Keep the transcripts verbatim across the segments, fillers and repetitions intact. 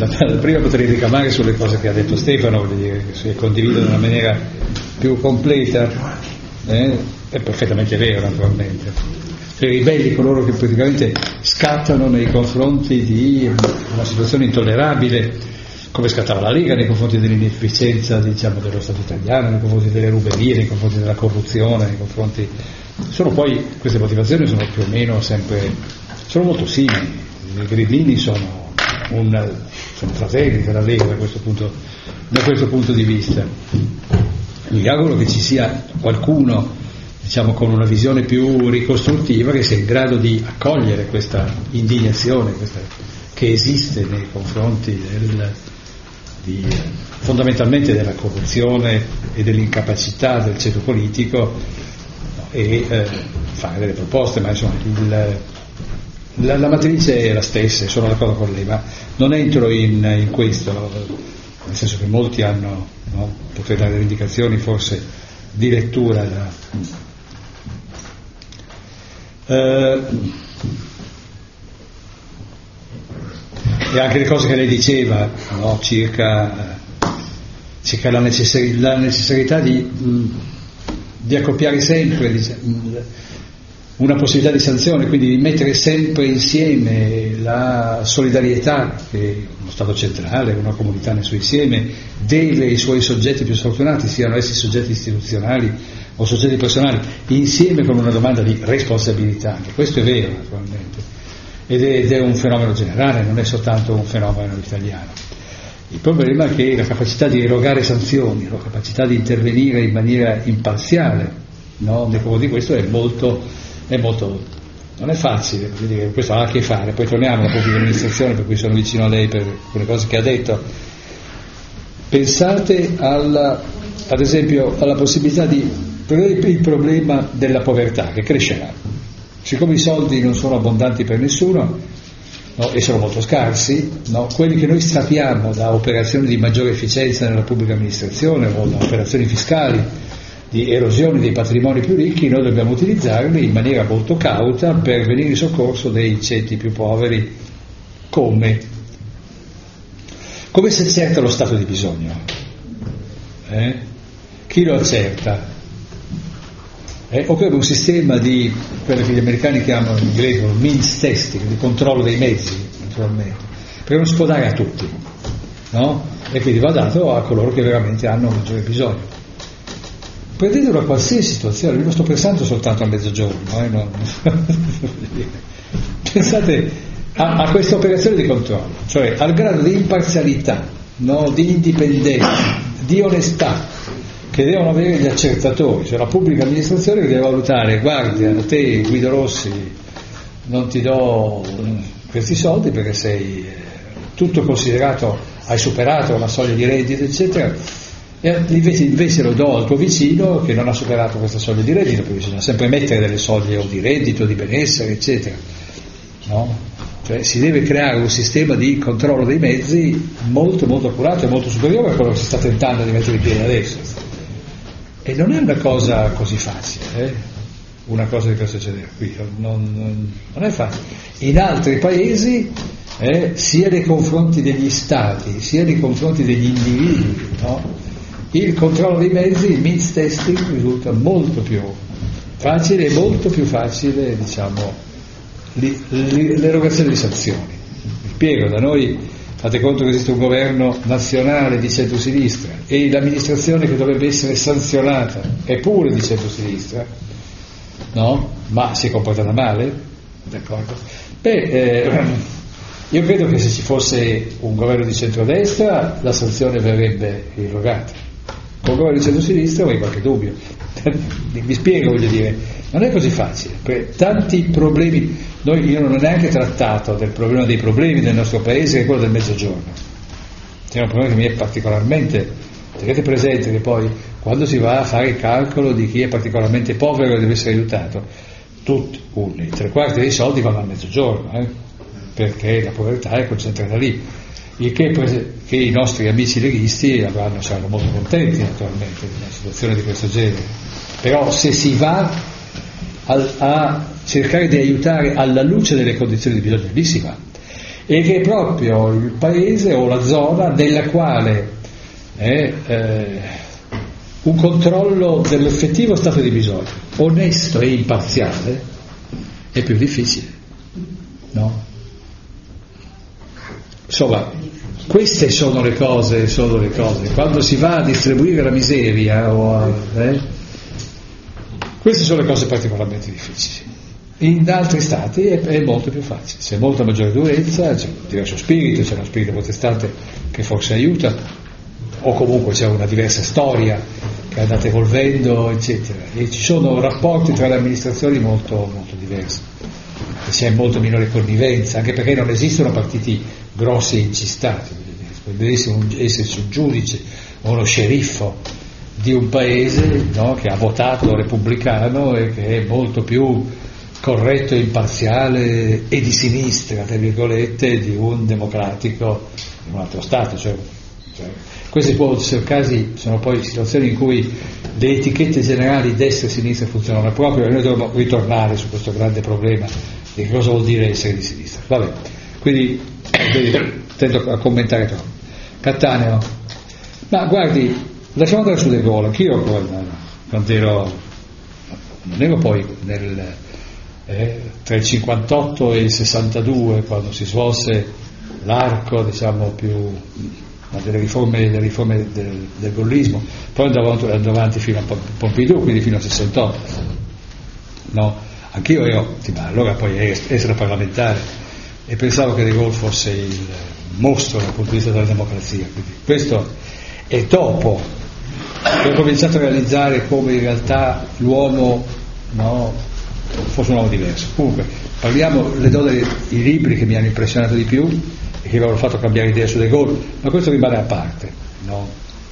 la, la prima potrei ricamare sulle cose che ha detto Stefano, voglio dire, che si condivido in una maniera più completa, eh, è perfettamente vero naturalmente. I ribelli, coloro che praticamente scattano nei confronti di una situazione intollerabile, come scattava la Lega nei confronti dell'inefficienza, diciamo, dello Stato italiano, nei confronti delle ruberie, nei confronti della corruzione, nei confronti... Sono poi, queste motivazioni sono più o meno sempre, sono molto simili. I grillini sono, un, sono fratelli della Lega da questo punto, da questo punto di vista. Mi auguro che ci sia qualcuno, diciamo, con una visione più ricostruttiva, che sia in grado di accogliere questa indignazione questa, che esiste nei confronti del, di, fondamentalmente della corruzione e dell'incapacità del ceto politico, no, e eh, fare delle proposte, ma insomma il, la, la matrice è la stessa, sono d'accordo con lei, ma non entro in, in questo, nel senso che molti hanno, no, potrei dare delle indicazioni forse di lettura da, eh, e anche le cose che lei diceva, no, circa, circa la, necessari, la necessità di, di accoppiare sempre, diciamo, una possibilità di sanzione, quindi di mettere sempre insieme la solidarietà che uno Stato centrale, una comunità nel suo insieme deve ai suoi soggetti più sfortunati, siano essi soggetti istituzionali o soggetti personali, insieme con una domanda di responsabilità. Anche questo è vero naturalmente, ed è, ed è un fenomeno generale, non è soltanto un fenomeno italiano. Il problema è che la capacità di erogare sanzioni, la capacità di intervenire in maniera imparziale, no, nei confronti di questo è molto è molto, non è facile, dire, questo ha a che fare. Poi torniamo alla pubblica amministrazione, per cui sono vicino a lei per alcune cose che ha detto. Pensate alla, ad esempio alla possibilità di prendere il problema della povertà che crescerà, siccome i soldi non sono abbondanti per nessuno, no, e sono molto scarsi, no, quelli che noi strapiamo da operazioni di maggiore efficienza nella pubblica amministrazione o da operazioni fiscali di erosione dei patrimoni più ricchi, noi dobbiamo utilizzarli in maniera molto cauta per venire in soccorso dei ceti più poveri. Come? Come si accerta lo stato di bisogno? Eh? Chi lo accerta? Eh? Occorre un sistema di, quello che gli americani chiamano in inglese means testing, di controllo dei mezzi, naturalmente, perché non si può dare a tutti, no? E quindi va dato a coloro che veramente hanno maggiore bisogno. Prendete una qualsiasi situazione, io non sto pensando soltanto al mezzogiorno, eh, no. Pensate a, a questa operazione di controllo, cioè al grado di imparzialità, no, di indipendenza, di onestà che devono avere gli accertatori, cioè la pubblica amministrazione che deve valutare: guardi, a te Guido Rossi non ti do questi soldi perché sei tutto considerato, hai superato la soglia di reddito, eccetera. E invece, invece lo do al tuo vicino che non ha superato questa soglia di reddito, perché bisogna sempre mettere delle soglie o di reddito, di benessere, eccetera, no? Cioè si deve creare un sistema di controllo dei mezzi molto molto accurato e molto superiore a quello che si sta tentando di mettere in piedi adesso, e non è una cosa così facile, eh? Una cosa di questo genere qui non, non, non è facile. In altri paesi, eh, sia nei confronti degli stati sia nei confronti degli individui, no? Il controllo dei mezzi, il means testing, risulta molto più facile e molto più facile, diciamo, l'erogazione di sanzioni. Vi spiego, da noi fate conto che esiste un governo nazionale di centrosinistra e l'amministrazione che dovrebbe essere sanzionata è pure di centrosinistra, no? Ma si è comportata male? D'accordo? Beh, eh, io credo che se ci fosse un governo di centrodestra la sanzione verrebbe erogata. Con il governo di centrosinistra ho qualche dubbio. Vi spiego, voglio dire, non è così facile, perché tanti problemi, noi, io non ho neanche trattato del problema dei problemi del nostro paese, che è quello del mezzogiorno. È un problema che mi è particolarmente, tenete presente che poi quando si va a fare il calcolo di chi è particolarmente povero e deve essere aiutato, tutti, un, tre quarti dei soldi vanno al mezzogiorno, eh? Perché la povertà è concentrata lì. Il che, che i nostri amici leghisti avranno, saranno molto contenti naturalmente di una situazione di questo genere, però se si va a, a cercare di aiutare alla luce delle condizioni di bisogno, lì si va. e che è proprio il paese o la zona nella quale è eh, un controllo dell'effettivo stato di bisogno onesto e imparziale è più difficile, no? Insomma, queste sono le cose, sono le cose. Quando si va a distribuire la miseria o a, eh, queste sono le cose particolarmente difficili. In altri stati è, è molto più facile, c'è molta maggiore durezza, c'è un diverso spirito, c'è uno spirito protestante che forse aiuta, o comunque c'è una diversa storia che è andata evolvendo, eccetera, e ci sono rapporti tra le amministrazioni molto, molto diversi, e c'è molto minore connivenza, anche perché non esistono partiti grossi e incistati. Deve esserci un giudice o uno sceriffo di un paese, no, che ha votato repubblicano e che è molto più corretto e imparziale e di sinistra, tra virgolette, di un democratico in un altro Stato. Cioè, cioè, questi può essere casi, sono poi situazioni in cui le etichette generali destra e sinistra funzionano proprio, e noi dobbiamo ritornare su questo grande problema di cosa vuol dire essere di sinistra. Vabbè, quindi tento a commentare troppo. Cattaneo, ma guardi, lasciamo andare su De Gaulle, anch'io quando ero, non ero poi nel, eh, tra il cinquantotto e il sessantadue, quando si svolse l'arco, diciamo, più delle riforme, delle riforme del, del gollismo, poi andavo, andavo avanti fino a Pompidou, quindi fino al sessantotto, no? Anch'io ero, ma allora poi essere parlamentare, e pensavo che De Gaulle fosse il mostro dal punto di vista della democrazia. Quindi questo è dopo che ho cominciato a realizzare come in realtà l'uomo, no, fosse un uomo diverso. Comunque parliamo, le do dei, i libri che mi hanno impressionato di più e che mi hanno fatto cambiare idea su De Gaulle, ma questo rimane a parte, no?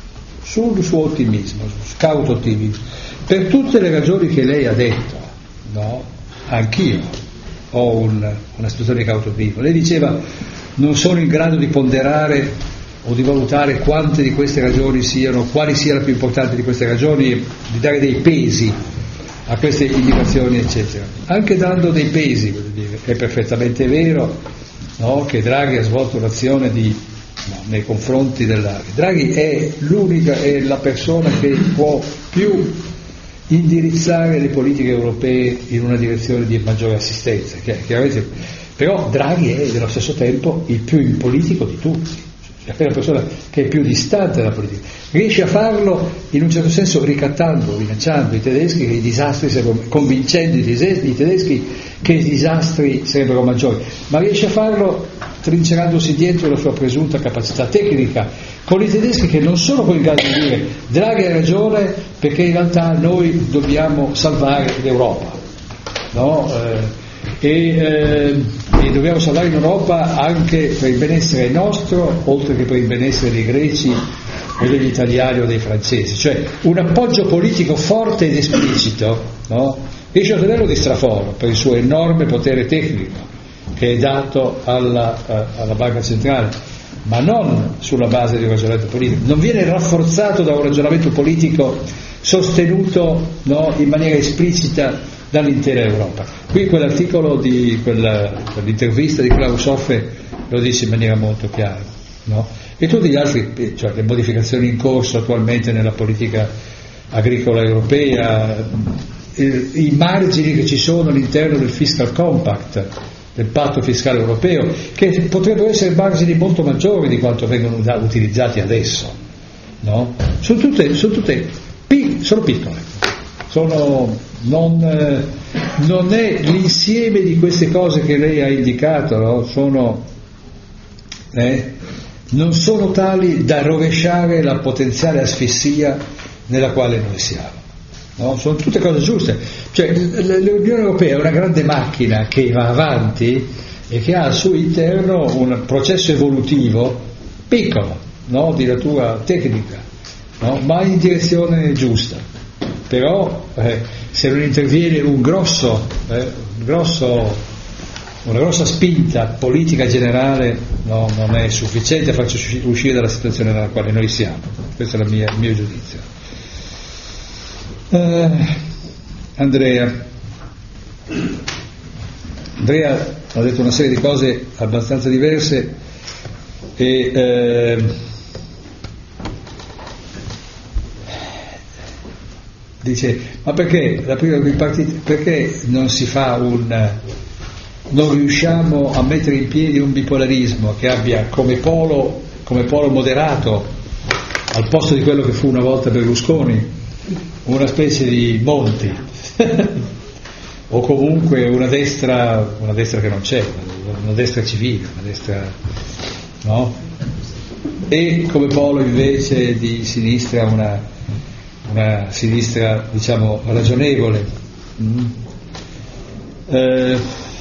Sul suo ottimismo, su scout ottimismo, per tutte le ragioni che lei ha detto, no? Anch'io ho un, una situazione di cauto ottimismo. Lei diceva: non sono in grado di ponderare o di valutare quante di queste ragioni siano, quali sia la più importante di queste ragioni, di dare dei pesi a queste indicazioni, eccetera. Anche dando dei pesi, voglio dire, è perfettamente vero, no, che Draghi ha svolto un'azione di, no, nei confronti della... Draghi è l'unica, è la persona che può più indirizzare le politiche europee in una direzione di maggiore assistenza, chiaramente, però Draghi è nello stesso tempo il più impolitico di tutti, cioè è la persona che è più distante dalla politica, riesce a farlo in un certo senso ricattando, minacciando i tedeschi che i disastri sarebbero, convincendo i tedeschi, i tedeschi che i disastri sarebbero maggiori, ma riesce a farlo trincerandosi dietro la sua presunta capacità tecnica, con i tedeschi che non sono poi in grado di dire Draghi ha ragione perché in realtà noi dobbiamo salvare l'Europa, no? Eh, e, eh, e dobbiamo salvare l'Europa anche per il benessere nostro, oltre che per il benessere dei greci o degli italiani o dei francesi, cioè un appoggio politico forte ed esplicito, no? Riesce a tenerlo di straforo per il suo enorme potere tecnico che è dato alla, uh, alla banca centrale, ma non sulla base di un ragionamento politico, non viene rafforzato da un ragionamento politico sostenuto, no, in maniera esplicita dall'intera Europa. Qui quell'articolo di quella, quell'intervista di Klaus Hofe lo dice in maniera molto chiara, no? E tutti gli altri, cioè le modificazioni in corso attualmente nella politica agricola europea, i, i margini che ci sono all'interno del fiscal compact, del patto fiscale europeo, che potrebbero essere margini molto maggiori di quanto vengono utilizzati adesso, no? Sono tutte, sono tutte sono piccole, sono, non, eh, non è l'insieme di queste cose che lei ha indicato, no? Sono, eh, non sono tali da rovesciare la potenziale asfissia nella quale noi siamo. No? Sono tutte cose giuste, cioè l'Unione Europea è una grande macchina che va avanti e che ha al suo interno un processo evolutivo piccolo, no? Di natura tecnica, no? Ma in direzione giusta, però eh, se non interviene un grosso, eh, un grosso, una grossa spinta politica generale, no? Non è sufficiente a farci uscire dalla situazione nella quale noi siamo. Questo è la mia, il mio giudizio. Uh, Andrea Andrea ha detto una serie di cose abbastanza diverse e eh, dice, ma perché la prima dei partiti, perché non si fa un non riusciamo a mettere in piedi un bipolarismo che abbia come polo come polo moderato, al posto di quello che fu una volta Berlusconi, una specie di Monti o comunque una destra una destra che non c'è, una destra civile, una destra, no? E come polo invece di sinistra una, una sinistra, diciamo, ragionevole. Mm. Eh,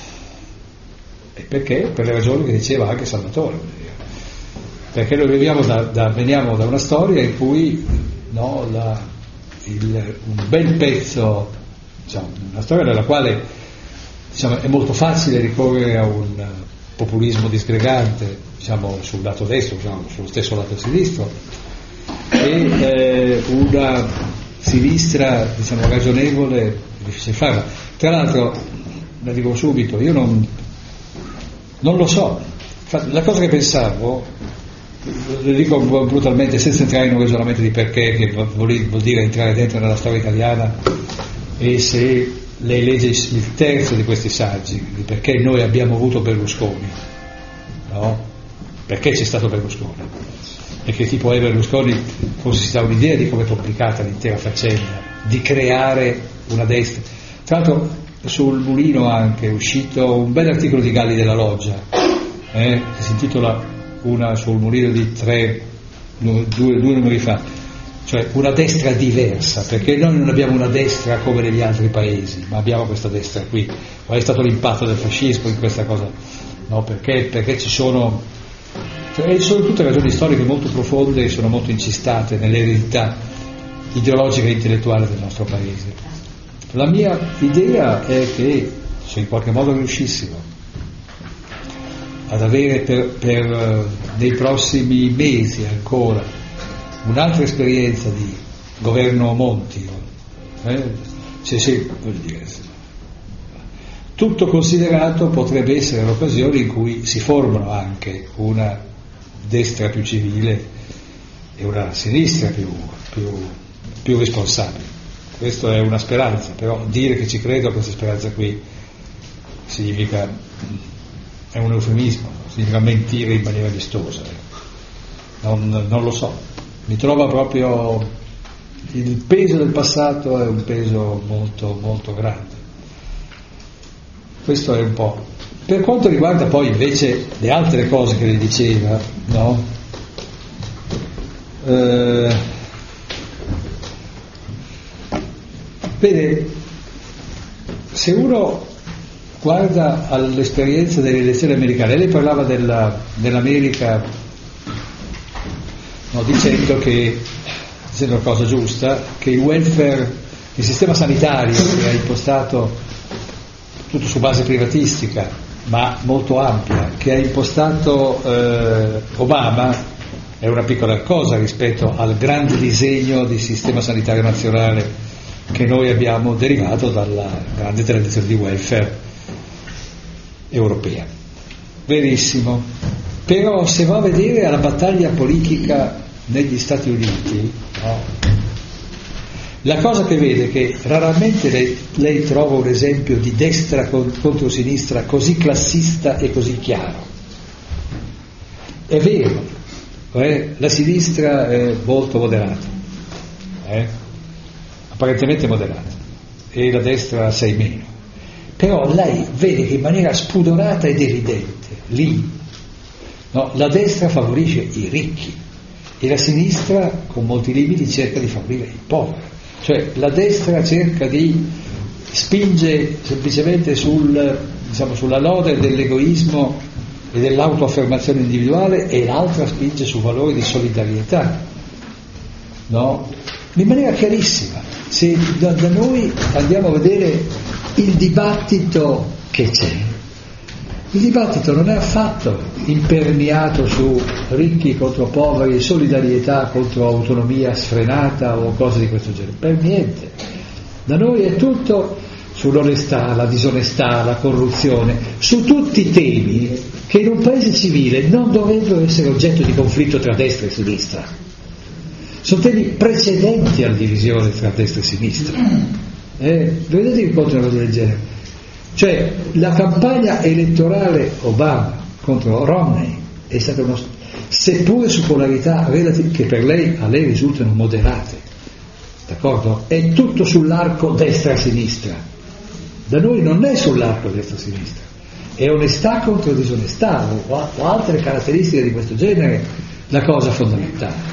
e perché? Per le ragioni che diceva anche Salvatore, perché noi veniamo da, da, veniamo da una storia in cui, no, la, il, un bel pezzo, diciamo, una storia nella quale, diciamo, è molto facile ricorrere a un populismo disgregante, diciamo, sul lato destro, diciamo, sullo stesso lato sinistro, e eh, una sinistra, diciamo, ragionevole, difficile farla. Tra l'altro, la dico subito, io non, non lo so, la cosa che pensavo, lo dico brutalmente senza entrare in un ragionamento di perché, che vuol, vuol dire entrare dentro nella storia italiana, e se lei legge il terzo di questi saggi, di perché noi abbiamo avuto Berlusconi, no? Perché c'è stato Berlusconi e che tipo è Berlusconi, forse si dà un'idea di come è complicata l'intera faccenda di creare una destra. Tra l'altro sul Mulino anche è uscito un bel articolo di Galli della Loggia, eh, che si intitola una sul Mulino di tre due, due numeri fa, cioè una destra diversa, perché noi non abbiamo una destra come negli altri paesi, ma abbiamo questa destra qui. Qual è stato l'impatto del fascismo in questa cosa? No, perché, perché ci sono, cioè, sono tutte ragioni storiche molto profonde e sono molto incistate nell'eredità ideologica e intellettuale del nostro paese. La mia idea è che se in qualche modo riuscissimo ad avere per, per nei prossimi mesi ancora un'altra esperienza di governo Monti, eh? cioè, sì, voglio dire, tutto considerato potrebbe essere l'occasione in cui si formano anche una destra più civile e una sinistra più, più, più responsabile. Questa è una speranza, però dire che ci credo a questa speranza qui significa, è un eufemismo, significa mentire in maniera vistosa. Non, non lo so, mi trova proprio, il peso del passato è un peso molto molto grande. Questo è un po'. Per quanto riguarda poi invece le altre cose che lei diceva, no? Eh, vede, se uno guarda all'esperienza delle elezioni americane, lei parlava della, dell'America, no, dicendo che, dicendo una cosa giusta, che il welfare, il sistema sanitario che ha impostato tutto su base privatistica ma molto ampia, che ha impostato eh, Obama, è una piccola cosa rispetto al grande disegno di sistema sanitario nazionale che noi abbiamo derivato dalla grande tradizione di welfare europea. Verissimo. Però se va a vedere alla battaglia politica negli Stati Uniti, no? La cosa che vede è che raramente lei, lei trova un esempio di destra contro sinistra così classista e così chiaro. È vero, eh? La sinistra è molto moderata, eh? apparentemente moderata, e la destra assai meno. Però lei vede che in maniera spudorata ed evidente, lì, no, la destra favorisce i ricchi e la sinistra, con molti limiti, cerca di favorire i poveri. Cioè la destra cerca di spinge semplicemente sul, diciamo, sulla lode dell'egoismo e dell'autoaffermazione individuale, e l'altra spinge su valori di solidarietà, no? In maniera chiarissima. Se da, da noi andiamo a vedere il dibattito che c'è, il dibattito non è affatto imperniato su ricchi contro poveri, solidarietà contro autonomia sfrenata o cose di questo genere, per niente. Da noi è tutto sull'onestà, la disonestà, la corruzione, su tutti i temi che in un paese civile non dovrebbero essere oggetto di conflitto tra destra e sinistra. Sono temi precedenti alla divisione tra destra e sinistra. Eh, vedete che conta una cosa del genere? Cioè, la campagna elettorale Obama contro Romney è stata uno, seppure su polarità relative che per lei, a lei risultano moderate, d'accordo? È tutto sull'arco destra-sinistra. Da noi non è sull'arco destra-sinistra, è onestà contro disonestà o, o altre caratteristiche di questo genere la cosa fondamentale.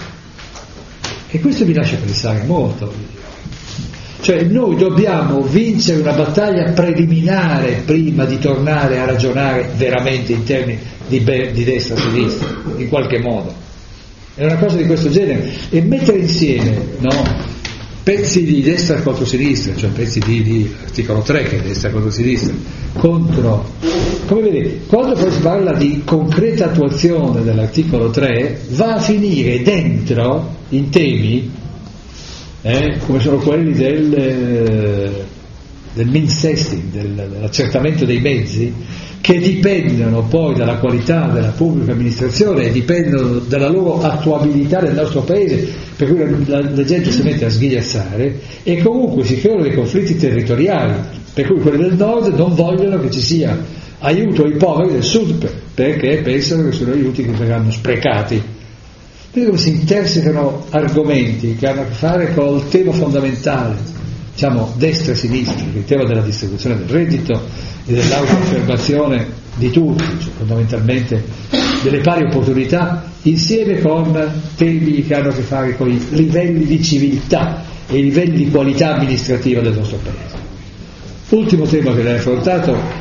E questo mi lascia pensare molto. Cioè noi dobbiamo vincere una battaglia preliminare prima di tornare a ragionare veramente in termini di, be- di destra-sinistra, in qualche modo. È una cosa di questo genere. E mettere insieme, no, pezzi di destra contro sinistra, cioè pezzi di, di articolo tre che è destra contro sinistra, contro, come vedete, quando poi si parla di concreta attuazione dell'articolo tre, va a finire dentro in temi eh, come sono quelli del, del means testing, del, dell'accertamento dei mezzi, che dipendono poi dalla qualità della pubblica amministrazione e dipendono dalla loro attuabilità nel nostro paese, per cui la, la, la gente si mette a sghignazzare e comunque si creano dei conflitti territoriali, per cui quelli del nord non vogliono che ci sia aiuto ai poveri del sud perché pensano che sono aiuti che verranno sprecati. Quindi come si intersecano argomenti che hanno a che fare col tema fondamentale, diciamo destra e sinistra, il tema della distribuzione del reddito e dell'autoaffermazione di tutti, cioè fondamentalmente delle pari opportunità, insieme con temi che hanno a che fare con i livelli di civiltà e i livelli di qualità amministrativa del nostro paese. Ultimo tema che lei ha affrontato: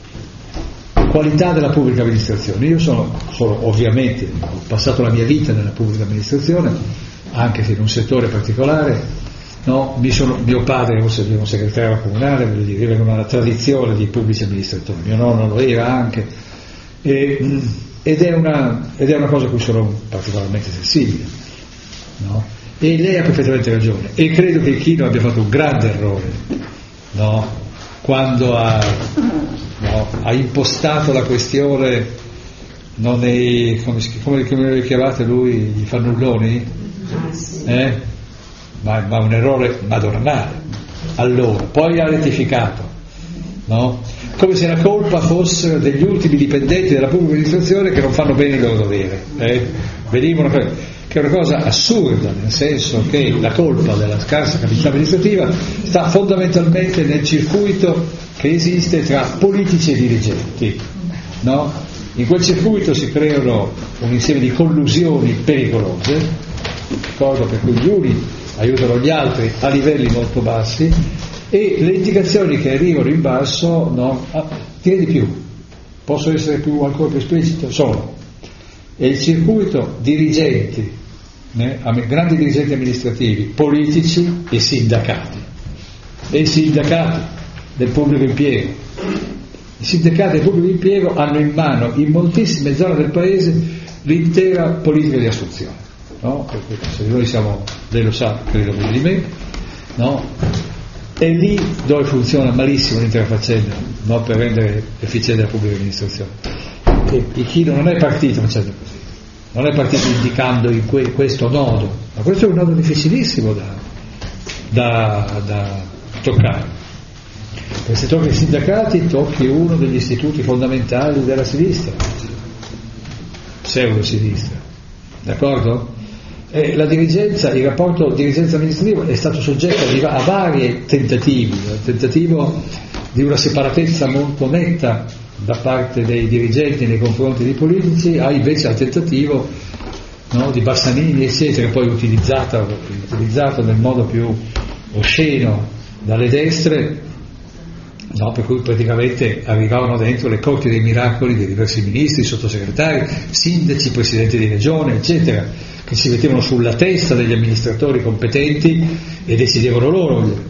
qualità della pubblica amministrazione. Io sono, sono ovviamente, ho passato la mia vita nella pubblica amministrazione, anche se in un settore particolare, no? Mi sono, mio padre era un segretario comunale, voglio dire, era una tradizione di pubblici amministratori, mio nonno lo era anche, e, ed, è una, ed è una cosa a cui sono particolarmente sensibile, no? E lei ha perfettamente ragione, e credo che Ichino abbia fatto un grande errore, no? Quando ha No, ha impostato la questione non è, come, come, come le chiamate lui, i fannulloni? Eh? Ma, ma un errore madornale allora, poi ha rettificato, no? Come se la colpa fosse degli ultimi dipendenti della pubblica amministrazione che non fanno bene il loro dovere, eh? Venivano per... che è una cosa assurda, nel senso che la colpa della scarsa capacità amministrativa sta fondamentalmente nel circuito che esiste tra politici e dirigenti, no? In quel circuito si creano un insieme di collusioni pericolose, d'accordo? Per cui gli uni aiutano gli altri a livelli molto bassi e le indicazioni che arrivano in basso, no? Ah, direi di più, posso essere più, ancora più esplicito, sono è il circuito dirigenti, né? grandi dirigenti amministrativi, politici e sindacati, e i sindacati del pubblico impiego. I sindacati del pubblico impiego hanno in mano in moltissime zone del paese l'intera politica di assunzione, no? Perché se noi siamo, lei lo sa, credo meglio di me, no? È lì dove funziona malissimo l'intera faccenda, no? Per rendere efficiente la pubblica amministrazione. E Ichino non è partito facendo così, non è partito indicando in que- questo nodo, ma questo è un nodo difficilissimo da, da, da toccare. E se tocchi i sindacati tocchi uno degli istituti fondamentali della sinistra, pseudo-sinistra, d'accordo? E la dirigenza, il rapporto dirigenza amministrativa è stato soggetto a vari tentativi, il tentativo di una separatezza molto netta da parte dei dirigenti nei confronti dei politici, ha invece al tentativo, no, di Bassanini eccetera, poi utilizzato, utilizzato nel modo più osceno dalle destre, no, per cui praticamente arrivavano dentro le corti dei miracoli dei diversi ministri, sottosegretari, sindaci, presidenti di regione, eccetera, che si mettevano sulla testa degli amministratori competenti e decidevano loro.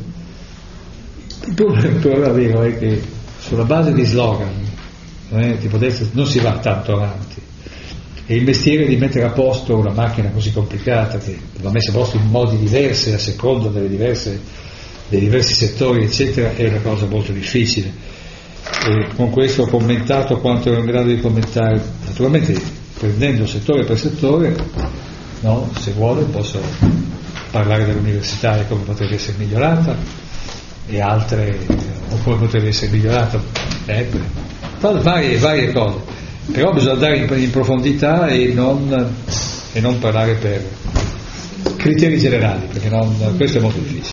Il problema vero è che sulla base di slogan, eh, tipo destra, non si va tanto avanti, e il mestiere di mettere a posto una macchina così complicata che va messa a posto in modi diversi a seconda delle diverse dei diversi settori eccetera è una cosa molto difficile, e con questo ho commentato quanto ero in grado di commentare, naturalmente prendendo settore per settore, no? Se vuole posso parlare dell'università e come potrebbe essere migliorata, e altre o come potrebbe essere migliorata, eh, varie, varie cose, però bisogna andare in, in profondità e non, e non parlare per criteri generali, perché non, questo è molto difficile.